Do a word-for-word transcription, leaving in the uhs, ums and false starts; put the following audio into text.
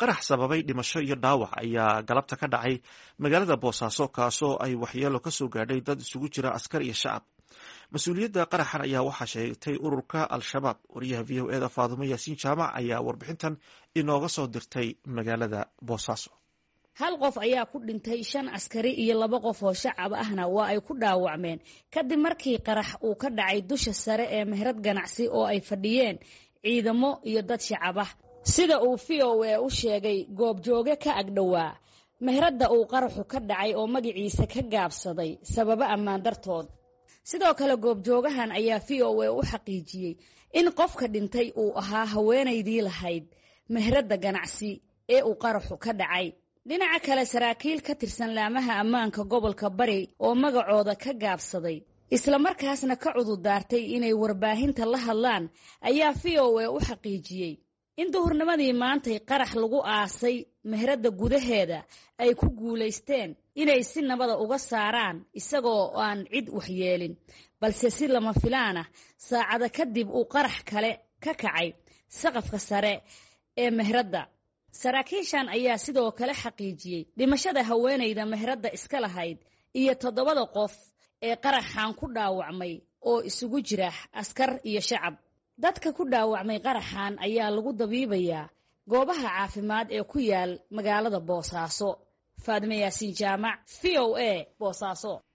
qarax sababay dhimasho iyo dhaawac ayaa galabta ka dhacay magaalada Boosaaso kaasoo ay waxyeelo ka soo gaadhay dad isugu jira askar iyo shacab. Mas-uuliyadda qaraxan ayaa waxaa sheegtay ururka Al-Shabaab. Wariyaha V O E da Faadumo Yaasiin Jaamac ayaa warbixintan inooga soo dirtay magaalada Boosaaso. hal qof ayaa ku dhintay, shan askari iyo laba qof oo shacab ahna waa ay ku dhaawacmeen kadib markii qarax uu ka dhacay dusha sare ee meherad ganacsi oo ay fadhiyeen ciidamo iyo dad shacab ah. Sida uu V O E u sheegay goobjooge ka agdhowaa meheradda uu qaraxu ka dhacay oo magaciisa ka gaabsaday sababo ammaan dartood. Sidoo kale goobjoogahan ayaa V O E u xaqiijiyey in qofka dhintay uu ahaa haweenaydii lahayd meheradda ganacsi ee uu qaraxu ka dhacay. Dhinaca kale saraakiil ka tirsan laamaha ammaanka gobolka Bari oo magacooda ka gaabsaday isla markaasna ka cududaartay inay warbaahinta la hadlaan ayaa V O E u xaqiijiyey in duhurnimadii maantay qarax lagu aasay meheradda gudaheeda ay ku guulaysteen inay si nabada uga saaraan isagoo aan cid waxyeelin, balse si lama filaan ah saacada kadib uu qarax kale ka kacay saqafka sare ee meheradda. Saraakiishan ayaa sidoo kale xaqiijiyey dhimashada haweenayda meheradda iska lahayd iyo toddobada qof ee qaraxan ku dhaawacmay oo isugu jira askar iyo shacab. Dadka ku dhaawacmay qaraxan ayaa lagu dabiibayaa goobaha caafimaad ee ku yaal magaalada Boosaaso. Faadumo Yaasiin Jaamac, V O E, Boosaaso.